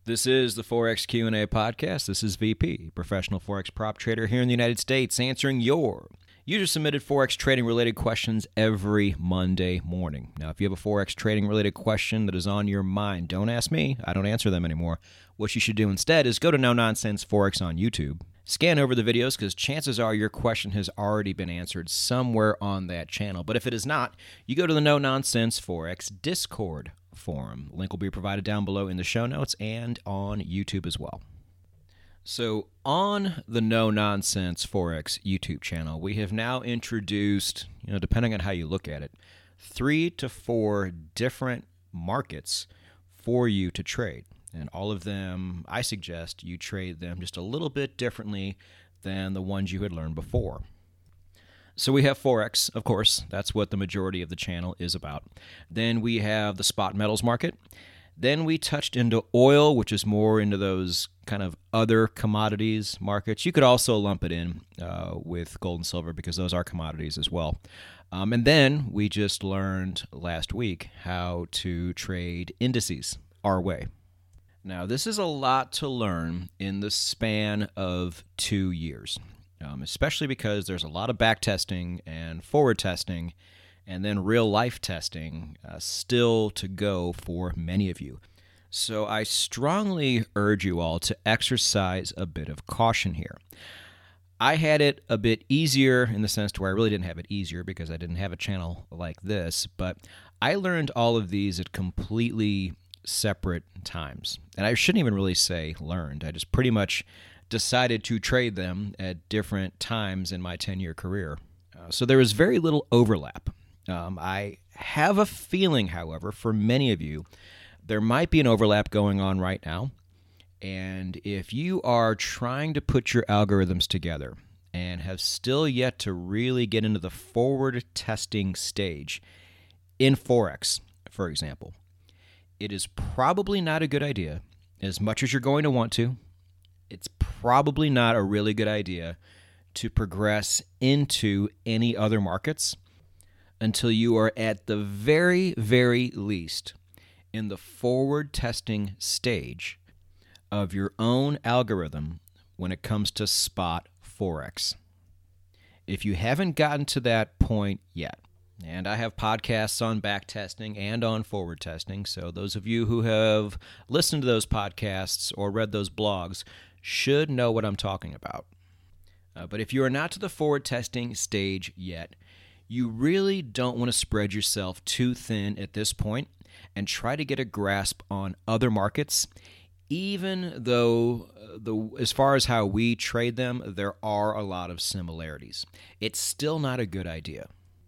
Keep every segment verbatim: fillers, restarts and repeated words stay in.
This is the Forex Q and A podcast. This is V P, professional Forex prop trader here in the United States, answering your user-submitted Forex trading-related questions every Monday morning. Now, if you have a Forex trading-related question that is on your mind, don't ask me. I don't answer them anymore. What you should do instead is go to No Nonsense Forex on YouTube. Scan over the videos because chances are your question has already been answered somewhere on that channel. But if it is not, you go to the No Nonsense Forex Discord forum. Link will be provided down below in the show notes and on YouTube as well. So on the No Nonsense Forex YouTube channel, we have now introduced, you know, depending on how you look at it, three to four different markets for you to trade. And all of them, I suggest you trade them just a little bit differently than the ones you had learned before. So we have Forex, of course. That's what the majority of the channel is about. Then we have the spot metals market. Then we touched into oil, which is more into those kind of other commodities markets. You could also lump it in uh, with gold and silver because those are commodities as well. Um, and then we just learned last week how to trade indices our way. Now, this is a lot to learn in the span of two years, um, especially because there's a lot of back testing and forward testing and then real-life testing uh, still to go for many of you. So I strongly urge you all to exercise a bit of caution here. I had it a bit easier in the sense to where I really didn't have it easier because I didn't have a channel like this, but I learned all of these at completely separate times. And I shouldn't even really say learned. I just pretty much decided to trade them at different times in my ten-year career. Uh, so there was very little overlap. Um, I have a feeling, however, for many of you, there might be an overlap going on right now. And if you are trying to put your algorithms together and have still yet to really get into the forward testing stage in Forex, for example, it is probably not a good idea, as much as you're going to want to, it's probably not a really good idea to progress into any other markets until you are at the very, very least in the forward testing stage of your own algorithm when it comes to spot Forex. If you haven't gotten to that point yet, and I have podcasts on back testing and on forward testing, so those of you who have listened to those podcasts or read those blogs should know what I'm talking about. Uh, but if you are not to the forward testing stage yet, you really don't want to spread yourself too thin at this point and try to get a grasp on other markets, even though uh, the as far as how we trade them, there are a lot of similarities. It's still not a good idea.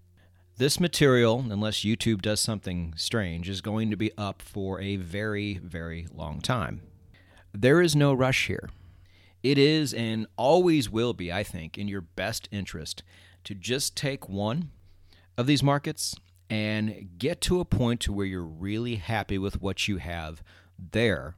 This material, unless YouTube does something strange, is going to be up for a very, very long time. There is no rush here. It is and always will be, I think, in your best interest to just take one of these markets and get to a point to where you're really happy with what you have there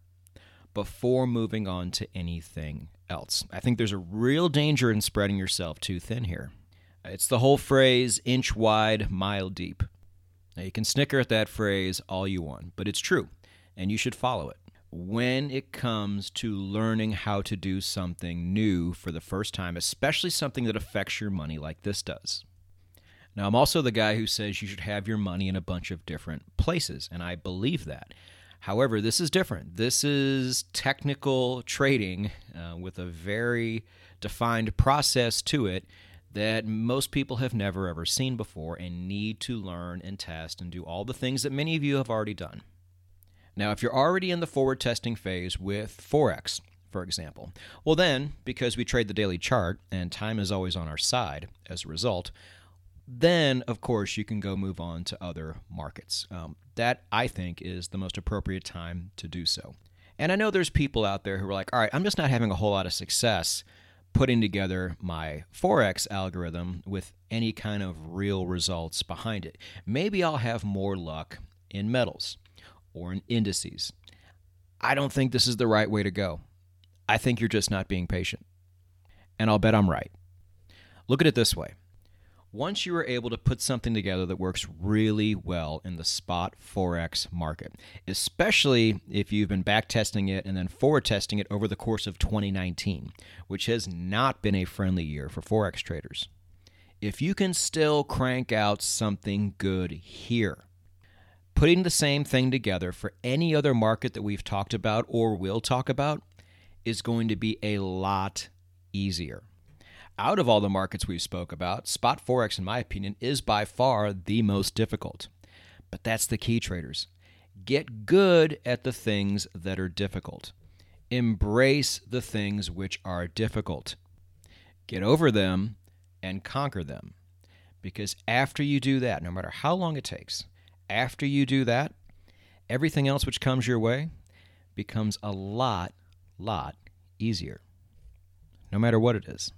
before moving on to anything else. I think there's a real danger in spreading yourself too thin here. It's the whole phrase, inch wide, mile deep. Now, you can snicker at that phrase all you want, but it's true, and you should follow it. When it comes to learning how to do something new for the first time, especially something that affects your money like this does. Now, I'm also the guy who says you should have your money in a bunch of different places, and I believe that. However, this is different. This is technical trading uh, with a very defined process to it that most people have never ever seen before and need to learn and test and do all the things that many of you have already done. Now, if you're already in the forward testing phase with Forex, for example, well then, because we trade the daily chart and time is always on our side as a result, then, of course, you can go move on to other markets. Um, that, I think, is the most appropriate time to do so. And I know there's people out there who are like, all right, I'm just not having a whole lot of success putting together my Forex algorithm with any kind of real results behind it. Maybe I'll have more luck in metals or in indices. I don't think this is the right way to go. I think you're just not being patient. And I'll bet I'm right. Look at it this way. Once you are able to put something together that works really well in the spot Forex market, especially if you've been back testing it and then forward testing it over the course of twenty nineteen, which has not been a friendly year for Forex traders. If you can still crank out something good here, putting the same thing together for any other market that we've talked about or will talk about is going to be a lot easier. Out of all the markets we spoke about, spot Forex, in my opinion, is by far the most difficult. But that's the key, traders. Get good at the things that are difficult. Embrace the things which are difficult. Get over them and conquer them. Because after you do that, no matter how long it takes, after you do that, everything else which comes your way becomes a lot, lot easier. No matter what it is.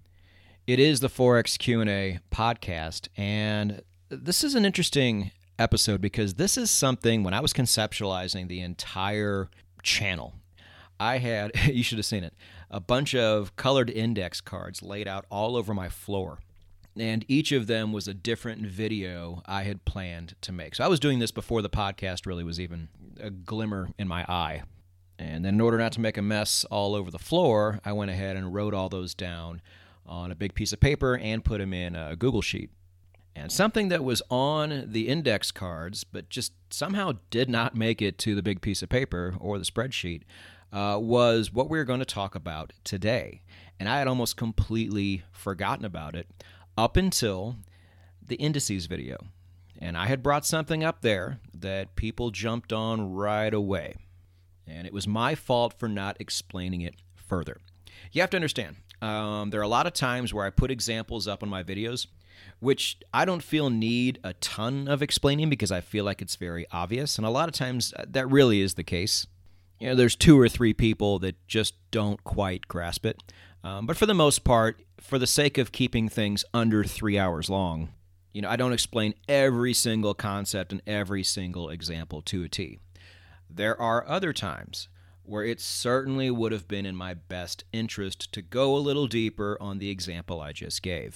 It is the Forex Q and A podcast, and this is an interesting episode because this is something, when I was conceptualizing the entire channel, I had, you should have seen it, a bunch of colored index cards laid out all over my floor, and each of them was a different video I had planned to make. So I was doing this before the podcast really was even a glimmer in my eye. And then in order not to make a mess all over the floor, I went ahead and wrote all those down on a big piece of paper and put them in a Google Sheet. And something that was on the index cards but just somehow did not make it to the big piece of paper or the spreadsheet uh, was what we were going to talk about today. And I had almost completely forgotten about it up until the indices video. And I had brought something up there that people jumped on right away. And it was my fault for not explaining it further. You have to understand, um, there are a lot of times where I put examples up on my videos, which I don't feel need a ton of explaining because I feel like it's very obvious. And a lot of times that really is the case. You know, there's two or three people that just don't quite grasp it. Um, but for the most part, for the sake of keeping things under three hours long, you know, I don't explain every single concept and every single example to a T. There are other times where it certainly would have been in my best interest to go a little deeper on the example I just gave.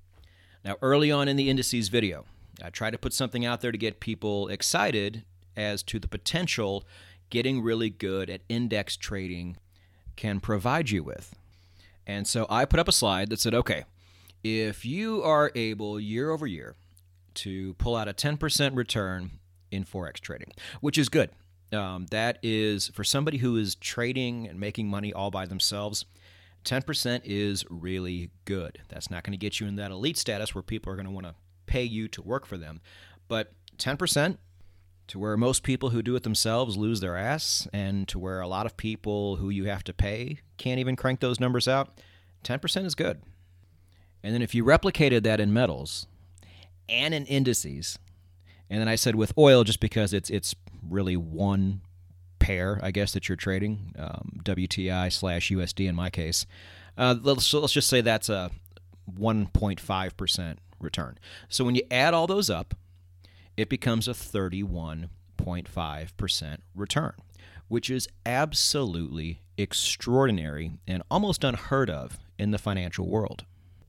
Now, early on in the indices video, I tried to put something out there to get people excited as to the potential getting really good at index trading can provide you with. And so I put up a slide that said, okay, if you are able year over year to pull out a ten percent return in Forex trading, which is good. Um, that is, for somebody who is trading and making money all by themselves, ten percent is really good. That's not going to get you in that elite status where people are going to want to pay you to work for them. But ten percent to where most people who do it themselves lose their ass, and to where a lot of people who you have to pay can't even crank those numbers out, ten percent is good. And then if you replicated that in metals and in indices, and then I said with oil just because it's it's really one pair, I guess, that you're trading, um, W T I slash U S D in my case. Uh, let's, let's just say that's a one point five percent return. So when you add all those up, it becomes a thirty-one point five percent return, which is absolutely extraordinary and almost unheard of in the financial world.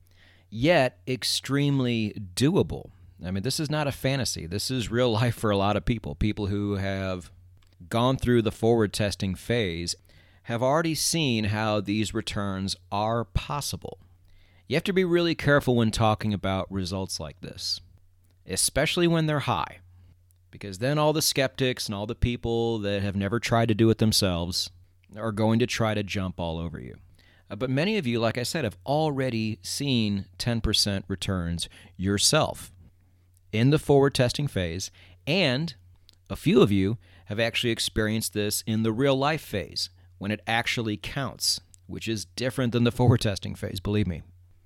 Yet extremely doable. I mean, this is not a fantasy. This is real life for a lot of people. People who have gone through the forward testing phase have already seen how these returns are possible. You have to be really careful when talking about results like this, especially when they're high, because then all the skeptics and all the people that have never tried to do it themselves are going to try to jump all over you. Uh, but many of you, like I said, have already seen ten percent returns yourself in the forward testing phase, and a few of you have actually experienced this in the real life phase when it actually counts, which is different than the forward testing phase, believe me.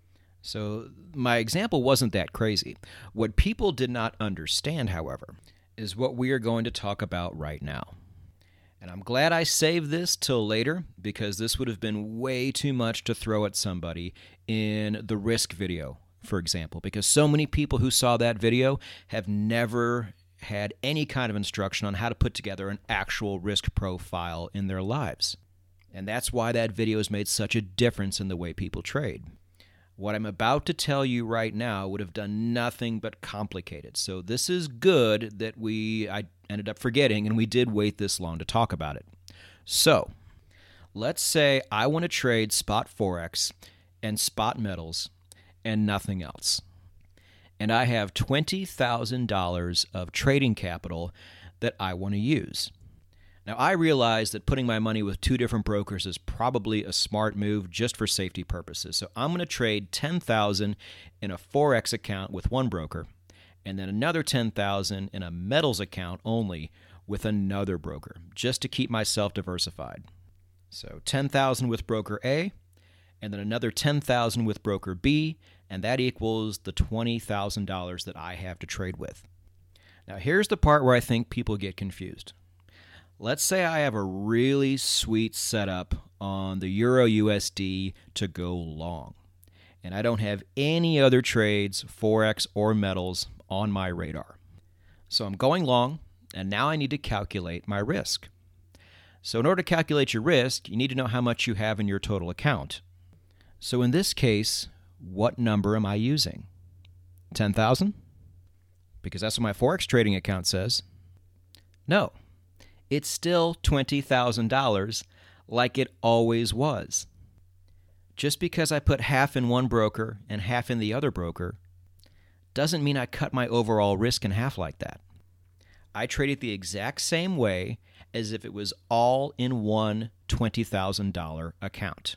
So my example wasn't that crazy. What people did not understand, however, is what we are going to talk about right now. And I'm glad I saved this till later, because this would have been way too much to throw at somebody in the risk video, for example, because so many people who saw that video have never had any kind of instruction on how to put together an actual risk profile in their lives. And that's why that video has made such a difference in the way people trade. What I'm about to tell you right now would have done nothing but complicate it. So this is good that we I ended up forgetting, and we did wait this long to talk about it. So let's say I want to trade spot Forex and spot metals and nothing else. And I have twenty thousand dollars of trading capital that I want to use. Now, I realize that putting my money with two different brokers is probably a smart move just for safety purposes. So I'm going to trade ten thousand dollars in a Forex account with one broker, and then another ten thousand dollars in a metals account only with another broker, just to keep myself diversified. So ten thousand dollars with broker A, and then another ten thousand dollars with broker B, and that equals the twenty thousand dollars that I have to trade with. Now, here's the part where I think people get confused. Let's say I have a really sweet setup on the Euro U S D to go long, and I don't have any other trades, Forex or metals, on my radar. So I'm going long, and now I need to calculate my risk. So in order to calculate your risk, you need to know how much you have in your total account. So in this case, what number am I using? ten thousand? Because that's what my Forex trading account says. No, it's still twenty thousand dollars like it always was. Just because I put half in one broker and half in the other broker doesn't mean I cut my overall risk in half like that. I trade it the exact same way as if it was all in one twenty thousand dollars account.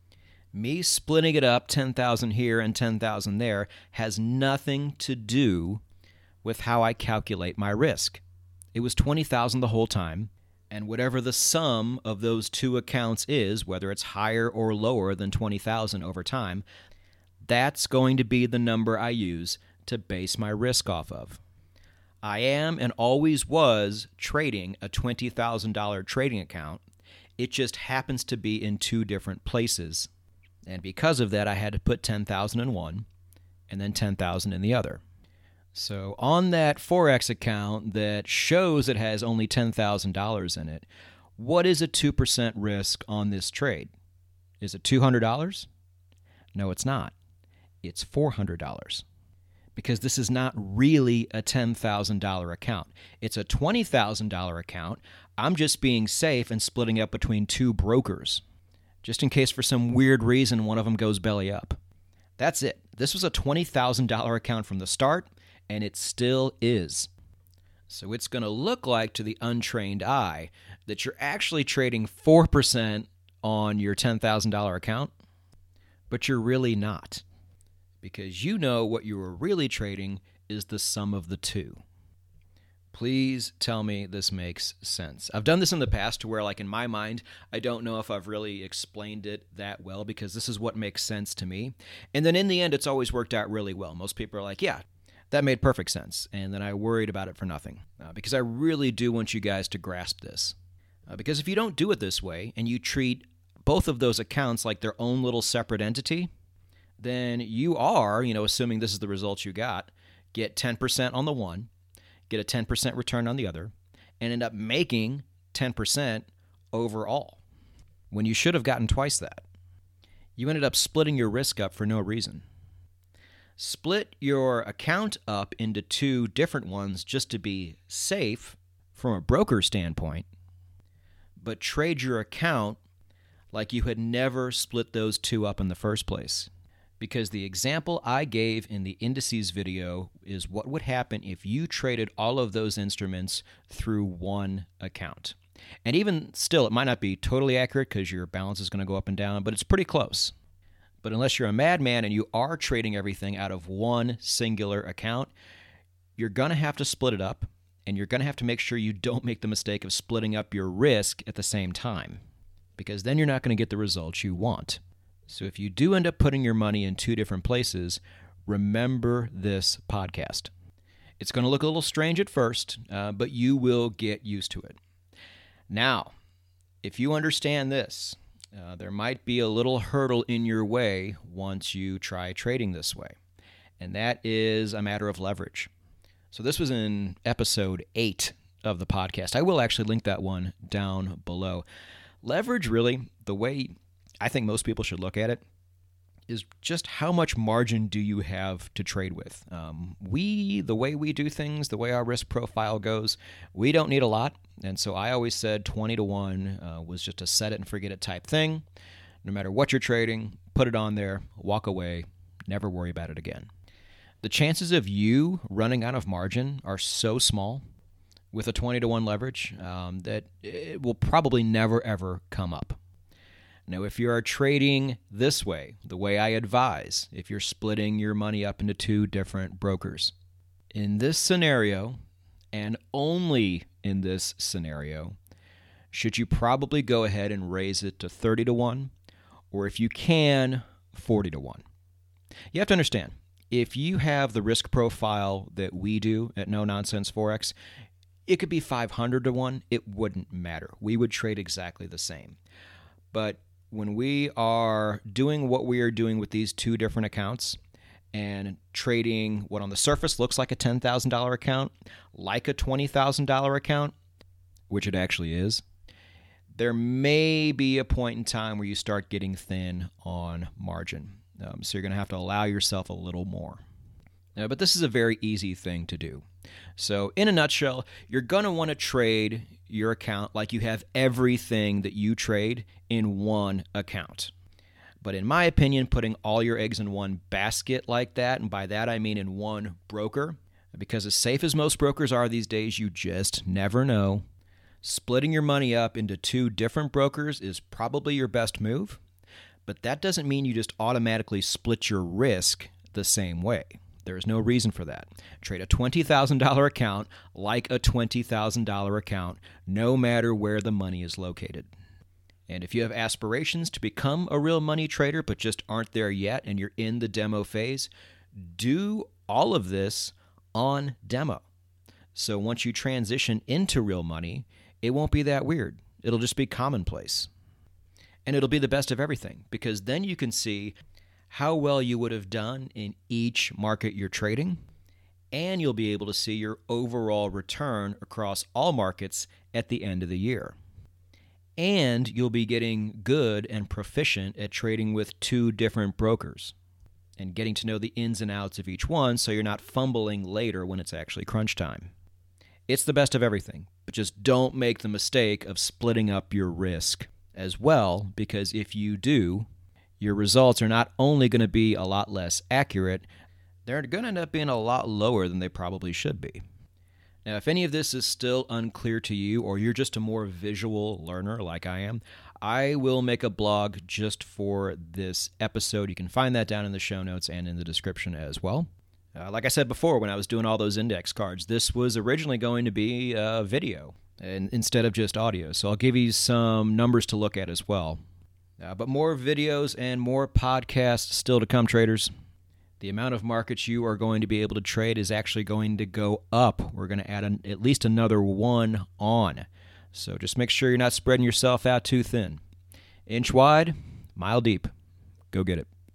Me splitting it up, ten thousand dollars here and ten thousand dollars there, has nothing to do with how I calculate my risk. It was twenty thousand dollars the whole time, and whatever the sum of those two accounts is, whether it's higher or lower than twenty thousand dollars over time, that's going to be the number I use to base my risk off of. I am and always was trading a twenty thousand dollars trading account. It just happens to be in two different places. And because of that, I had to put ten thousand dollars in one and then ten thousand dollars in the other. So on that Forex account that shows it has only ten thousand dollars in it, what is a two percent risk on this trade? Is it two hundred dollars? No, it's not. It's four hundred dollars. Because this is not really a ten thousand dollars account. It's a twenty thousand dollars account. I'm just being safe and splitting up between two brokers, just in case for some weird reason one of them goes belly up. That's it. This was a twenty thousand dollars account from the start, and it still is. So it's going to look like to the untrained eye that you're actually trading four percent on your ten thousand dollars account, but you're really not. Because you know what you were really trading is the sum of the two. Please tell me this makes sense. I've done this in the past to where, like, in my mind, I don't know if I've really explained it that well because this is what makes sense to me. And then in the end, it's always worked out really well. Most people are like, yeah, that made perfect sense. And then I worried about it for nothing uh, because I really do want you guys to grasp this. Uh, because if you don't do it this way and you treat both of those accounts like their own little separate entity, then you are, you know, assuming this is the results you got, get ten percent on the one, get a ten percent return on the other, and end up making ten percent overall when you should have gotten twice that. You ended up splitting your risk up for no reason. Split your account up into two different ones just to be safe from a broker standpoint, but trade your account like you had never split those two up in the first place. Because the example I gave in the indices video is what would happen if you traded all of those instruments through one account. And even still, it might not be totally accurate because your balance is going to go up and down, but it's pretty close. But unless you're a madman and you are trading everything out of one singular account, you're going to have to split it up, and you're going to have to make sure you don't make the mistake of splitting up your risk at the same time, because then you're not going to get the results you want. So if you do end up putting your money in two different places, remember this podcast. It's going to look a little strange at first, uh, but you will get used to it. Now, if you understand this, uh, there might be a little hurdle in your way once you try trading this way, and that is a matter of leverage. So this was in episode eight of the podcast. I will actually link that one down below. Leverage, really, the way I think most people should look at it, is just how much margin do you have to trade with? Um, we, the way we do things, the way our risk profile goes, we don't need a lot. And so I always said twenty to one uh, was just a set it and forget it type thing. No matter what you're trading, put it on there, walk away, never worry about it again. The chances of you running out of margin are so small with a twenty to one leverage um, that it will probably never, ever come up. Now, if you are trading this way, the way I advise, if you're splitting your money up into two different brokers, in this scenario, and only in this scenario, should you probably go ahead and raise it to thirty to one, or if you can, forty to one. You have to understand, if you have the risk profile that we do at No Nonsense Forex, it could be five hundred to one. It wouldn't matter. We would trade exactly the same. But when we are doing what we are doing with these two different accounts and trading what on the surface looks like a ten thousand dollars account, like a twenty thousand dollars account, which it actually is, there may be a point in time where you start getting thin on margin. Um, so you're going to have to allow yourself a little more. Uh, but this is a very easy thing to do. So in a nutshell, you're going to want to trade your account like you have everything that you trade in one account. But in my opinion, putting all your eggs in one basket like that, and by that I mean in one broker, because as safe as most brokers are these days, you just never know. Splitting your money up into two different brokers is probably your best move, but that doesn't mean you just automatically split your risk the same way. There is no reason for that. Trade a twenty thousand dollars account like a twenty thousand dollars account, no matter where the money is located. And if you have aspirations to become a real money trader but just aren't there yet and you're in the demo phase, do all of this on demo. So once you transition into real money, it won't be that weird. It'll just be commonplace. And it'll be the best of everything, because then you can see how well you would have done in each market you're trading, and you'll be able to see your overall return across all markets at the end of the year. And you'll be getting good and proficient at trading with two different brokers and getting to know the ins and outs of each one so you're not fumbling later when it's actually crunch time. It's the best of everything, but just don't make the mistake of splitting up your risk as well, because if you do, your results are not only going to be a lot less accurate, they're going to end up being a lot lower than they probably should be. Now, if any of this is still unclear to you, or you're just a more visual learner like I am, I will make a blog just for this episode. You can find that down in the show notes and in the description as well. Uh, like I said before, when I was doing all those index cards, this was originally going to be a video and, instead of just audio. So I'll give you some numbers to look at as well. Uh, but more videos and more podcasts still to come, traders. The amount of markets you are going to be able to trade is actually going to go up. We're going to add an, at least another one on. So just make sure you're not spreading yourself out too thin. Inch wide, mile deep. Go get it.